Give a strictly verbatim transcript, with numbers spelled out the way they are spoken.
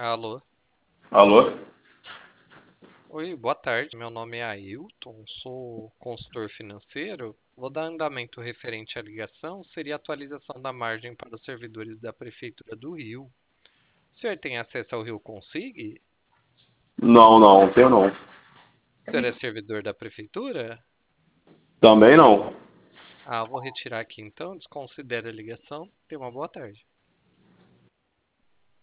Alô. Alô? Oi, boa tarde. Meu nome é Ailton, sou consultor financeiro. Vou dar andamento referente à ligação. Seria a atualização da margem para os servidores da Prefeitura do Rio. O senhor tem acesso ao Rio Consig? Não, não, tenho não. O senhor é servidor da Prefeitura? Também não. Ah, vou retirar aqui então. Desconsidere a ligação. Tenha uma boa tarde.